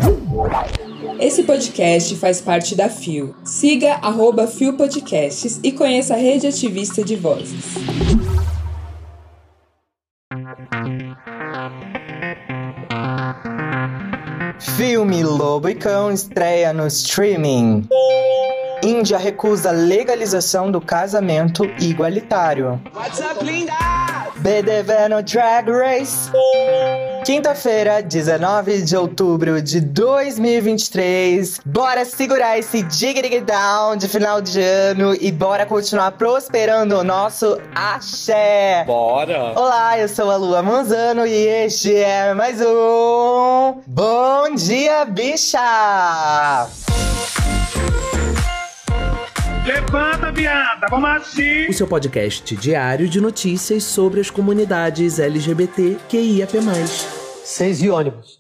Esse podcast faz parte da FIO. Siga @FIO Podcasts e conheça a rede ativista de vozes. Filme Lobo e Cão estreia no streaming. Índia recusa legalização do casamento igualitário. What's up, linda? BDV no Drag Race. Quinta-feira, 19 de outubro de 2023. Bora segurar esse dig down de final de ano e bora continuar prosperando o nosso axé. Bora! Olá, eu sou a Lua Manzano e este é mais um Bom Dia, Bicha! Levanta, viada, vamos assim! O seu podcast diário de notícias sobre as comunidades LGBTQIAP+. 6 e ônibus.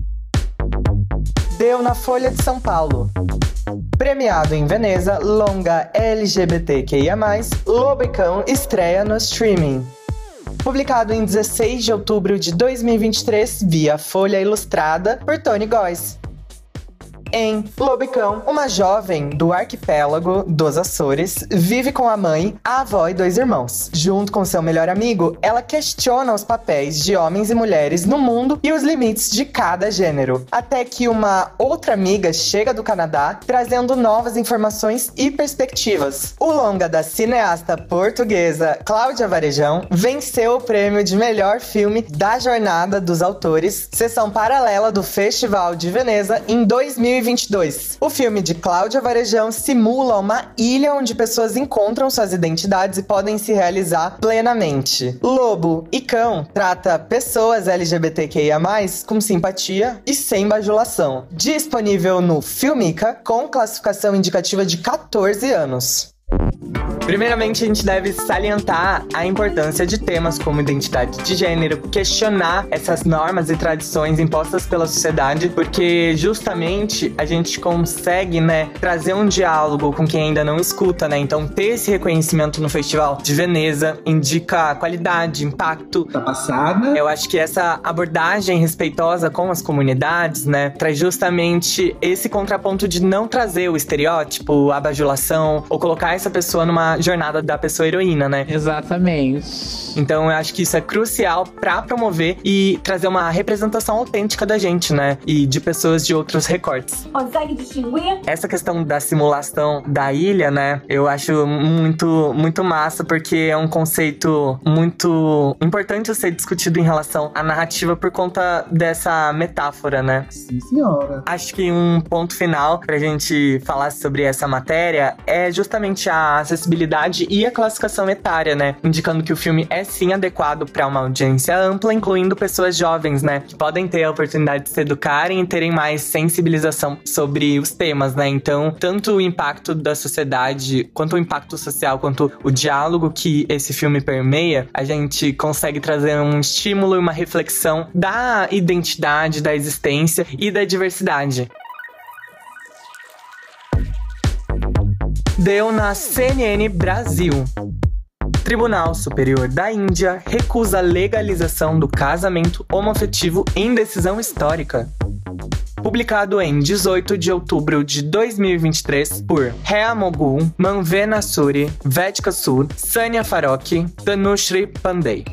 Deu na Folha de São Paulo. Premiado em Veneza, longa LGBTQIA+, Lobo e Cão estreia no streaming. Publicado em 16 de outubro de 2023 via Folha Ilustrada por Tony Góes. Em Lobo e Cão, uma jovem do arquipélago dos Açores vive com a mãe, a avó e 2 irmãos. Junto com seu melhor amigo, ela questiona os papéis de homens e mulheres no mundo e os limites de cada gênero. Até que uma outra amiga chega do Canadá, trazendo novas informações e perspectivas. O longa da cineasta portuguesa Cláudia Varejão venceu o prêmio de melhor filme da Jornada dos Autores, sessão paralela do Festival de Veneza em 2022. O filme de Cláudia Varejão simula uma ilha onde pessoas encontram suas identidades e podem se realizar plenamente. Lobo e Cão trata pessoas LGBTQIA+, com simpatia e sem bajulação. Disponível no Filmica, com classificação indicativa de 14 anos. Primeiramente, a gente deve salientar a importância de temas como identidade de gênero, questionar essas normas e tradições impostas pela sociedade, porque justamente a gente consegue, trazer um diálogo com quem ainda não escuta, Então, ter esse reconhecimento no Festival de Veneza indica qualidade, impacto. Tá passada. Eu acho que essa abordagem respeitosa com as comunidades, traz justamente esse contraponto de não trazer o estereótipo, a bajulação, ou colocar essa pessoa numa jornada da pessoa heroína, Exatamente. Então eu acho que isso é crucial pra promover e trazer uma representação autêntica da gente, e de pessoas de outros recortes. Consegue distinguir? Essa questão da simulação da ilha, eu acho muito, muito massa, porque é um conceito muito importante a ser discutido em relação à narrativa por conta dessa metáfora, Sim, senhora. Acho que um ponto final pra gente falar sobre essa matéria é justamente a acessibilidade e a classificação etária, indicando que o filme é sim adequado para uma audiência ampla, incluindo pessoas jovens, que podem ter a oportunidade de se educarem e terem mais sensibilização sobre os temas, Então, tanto o impacto da sociedade, quanto o impacto social, quanto o diálogo que esse filme permeia, a gente consegue trazer um estímulo e uma reflexão da identidade, da existência e da diversidade. Deu na CNN Brasil. Tribunal Superior da Índia recusa a legalização do casamento homoafetivo em decisão histórica. Publicado em 18 de outubro de 2023 por Rhea Mogul, Manvena Suri, Vedka Sur, Sania Farokhi, Dhanushri Pandey.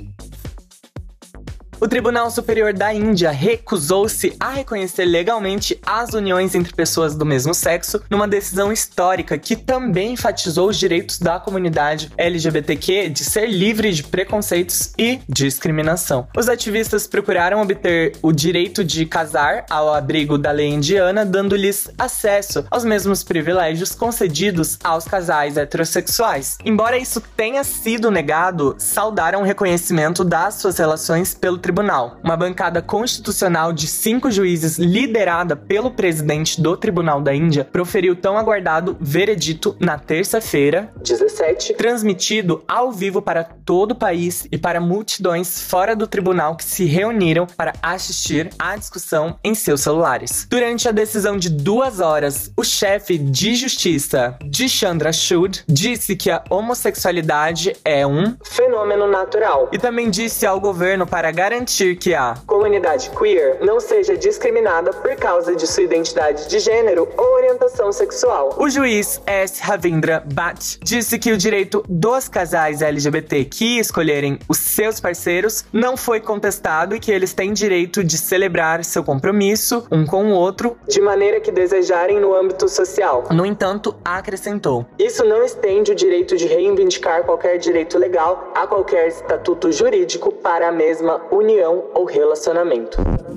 O Tribunal Superior da Índia recusou-se a reconhecer legalmente as uniões entre pessoas do mesmo sexo numa decisão histórica que também enfatizou os direitos da comunidade LGBTQ de ser livre de preconceitos e discriminação. Os ativistas procuraram obter o direito de casar ao abrigo da lei indiana, dando-lhes acesso aos mesmos privilégios concedidos aos casais heterossexuais. Embora isso tenha sido negado, saudaram o reconhecimento das suas relações pelo tribunal. Uma bancada constitucional de 5 juízes, liderada pelo presidente do Tribunal da Índia, proferiu tão aguardado veredito na terça-feira, 17 2017, transmitido ao vivo para todo o país e para multidões fora do tribunal que se reuniram para assistir à discussão em seus celulares. Durante a decisão de 2 horas, o chefe de justiça, Chandra Chud, disse que a homossexualidade é um fenômeno natural e também disse ao governo para garantir que a comunidade queer não seja discriminada por causa de sua identidade de gênero ou orientação sexual. O juiz S. Ravindra Bhatt disse que o direito dos casais LGBT que escolherem os seus parceiros não foi contestado e que eles têm direito de celebrar seu compromisso um com o outro de maneira que desejarem no âmbito social. No entanto, acrescentou: isso não estende o direito de reivindicar qualquer direito legal a qualquer estatuto jurídico para a mesma união ou relacionamento.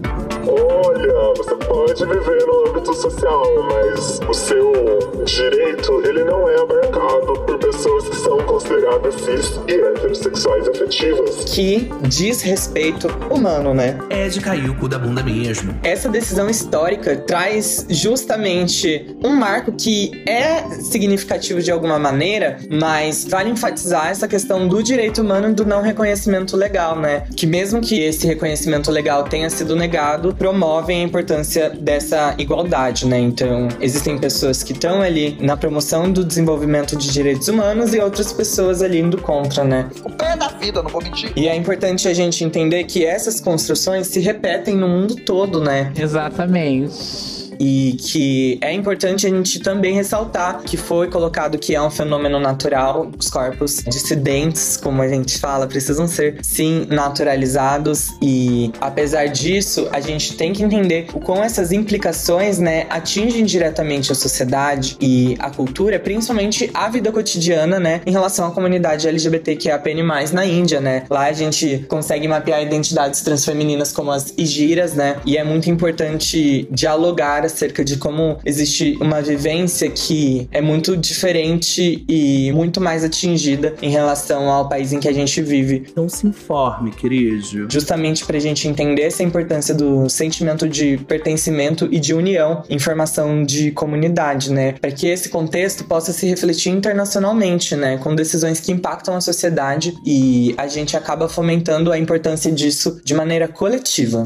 Olha, você pode viver no âmbito social, mas o seu direito, ele não é abarcado por pessoas que são consideradas cis e heterossexuais afetivas. Que diz respeito humano, né? É de cair o cu da bunda mesmo. Essa decisão histórica traz justamente um marco que é significativo de alguma maneira, mas vale enfatizar essa questão do direito humano e do não reconhecimento legal, né? Que mesmo que esse reconhecimento legal tenha sido negado, promovem a importância dessa igualdade, né? Então, existem pessoas que estão ali na promoção do desenvolvimento de direitos humanos e outras pessoas ali indo contra, né? O pé da vida, não vou mentir. E é importante a gente entender que essas construções se repetem no mundo todo, né? Exatamente. E que é importante a gente também ressaltar que foi colocado que é um fenômeno natural. Os corpos dissidentes, como a gente fala, precisam ser, sim, naturalizados. E, apesar disso, a gente tem que entender o quão essas implicações, né, atingem diretamente a sociedade e a cultura, principalmente a vida cotidiana, né, em relação à comunidade LGBTQIAPN+, na Índia, né. Lá a gente consegue mapear identidades transfemininas como as Igiras, né, e é muito importante dialogar acerca de como existe uma vivência que é muito diferente e muito mais atingida em relação ao país em que a gente vive. Então se informe, querido. Justamente pra gente entender essa importância do sentimento de pertencimento e de união em formação de comunidade, né? Para que esse contexto possa se refletir internacionalmente, né? Com decisões que impactam a sociedade e a gente acaba fomentando a importância disso de maneira coletiva.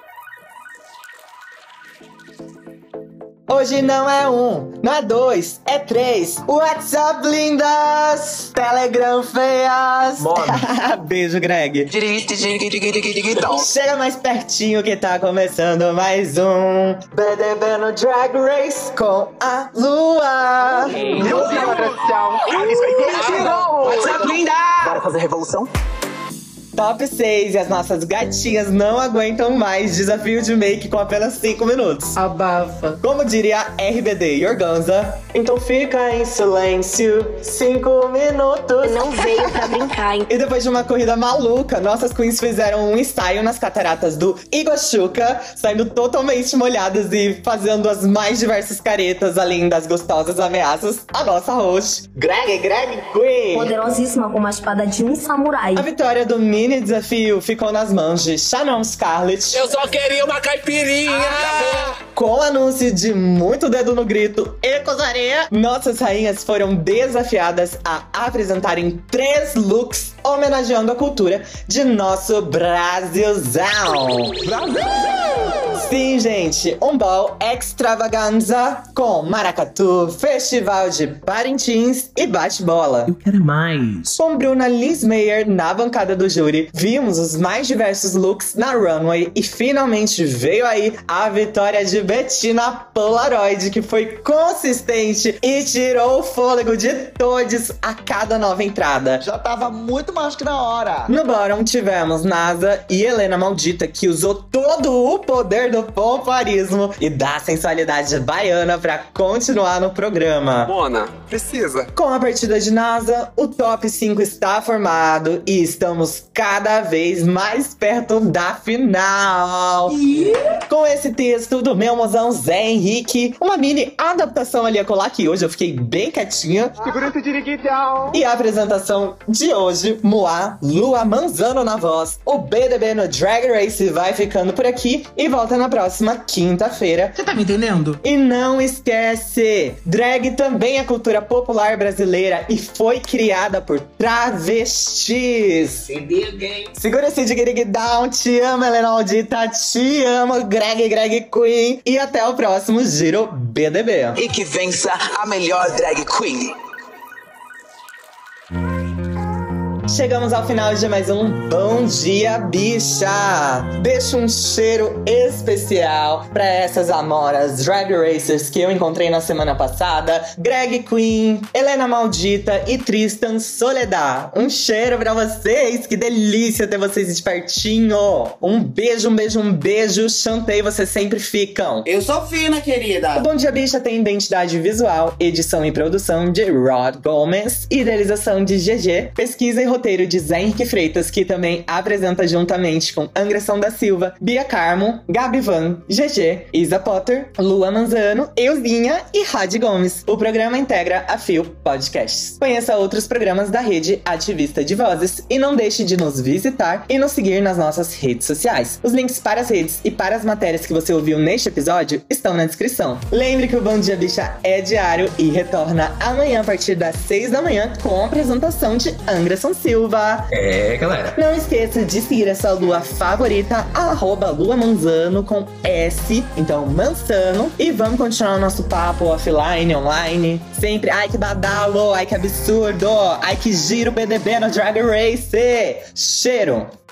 Hoje não é 1, não é 2, é 3. WhatsApp lindas, Telegram feias. Beijo, Greg. Chega mais pertinho que tá começando mais um BDB no Drag Race com a Lua. Meu Deus! WhatsApp linda! Bora fazer revolução? Top 6 e as nossas gatinhas não aguentam mais desafio de make com apenas 5 minutos. Abafa. Como diria RBD e Organza, então fica em silêncio 5 minutos. Não veio pra brincar, hein? E depois de uma corrida maluca, nossas queens fizeram um ensaio nas cataratas do Iguaçuca, saindo totalmente molhadas e fazendo as mais diversas caretas, além das gostosas ameaças, a nossa host, Greg Queen. Poderosíssima como a espada de um samurai. A vitória do mini desafio ficou nas mãos de Shannon Scarlett. Eu só queria uma caipirinha! Com o anúncio de muito dedo no grito e cosaria, nossas rainhas foram desafiadas a apresentarem 3 looks homenageando a cultura de nosso Brasilzão. Sim, gente, um ball extravaganza com maracatu, festival de Parintins e bate-bola. Eu quero mais. Com Bruna Linsmeyer na bancada do júri, vimos os mais diversos looks na runway e finalmente veio aí a vitória de Bettina Polaroid, que foi consistente e tirou o fôlego de todos a cada nova entrada. Já tava muito mais que na hora. No bottom tivemos NASA e Helena Maldita, que usou todo o poder do pompoarismo e da sensualidade baiana pra continuar no programa. Mona, precisa. Com a partida de NASA, o top 5 está formado e estamos cada vez mais perto da final. Com esse texto do meu mozão Zé Henrique, uma mini adaptação ali a colar, que hoje eu fiquei bem quietinha. E a apresentação de hoje, Moá, Lua Manzano na voz. O BDB no Drag Race vai ficando por aqui e volta na na próxima quinta-feira. Você tá me entendendo? E não esquece, drag também é cultura popular brasileira e foi criada por travestis. Segura esse dig down, te amo, Helena Maldita, te amo, Greg Queen. E até o próximo Giro BDB. E que vença a melhor drag queen. Chegamos ao final de mais um Bom Dia Bicha! Deixo um cheiro especial pra essas amoras drag racers que eu encontrei na semana passada, Greg Queen, Helena Maldita e Tristan Soledad. Um cheiro pra vocês, que delícia ter vocês de pertinho! Um beijo, chantei, vocês sempre ficam! Eu sou fina, querida! O Bom Dia Bicha tem identidade visual, edição e produção de Rod Gomes, idealização de GG, pesquisa e roteiro de Zé Henrique Freitas, que também apresenta juntamente com Anderson da Silva, Bia Carmo, Gabi Van, GG, Isa Potter, Lua Manzano, Euzinha e Rad Gomes. O programa integra a Fio Podcasts. Conheça outros programas da rede Ativista de Vozes e não deixe de nos visitar e nos seguir nas nossas redes sociais. Os links para as redes e para as matérias que você ouviu neste episódio estão na descrição. Lembre que o Bom Dia Bicha é diário e retorna amanhã a partir das 6 da manhã com a apresentação de Anderson Silva. Galera. Não esqueça de seguir a sua lua favorita, @Lua Manzano com S, então Manzano. E vamos continuar o nosso papo offline, online. Sempre, ai que badalo, ai que absurdo, ai que giro BDB no Drag Race. Cheiro!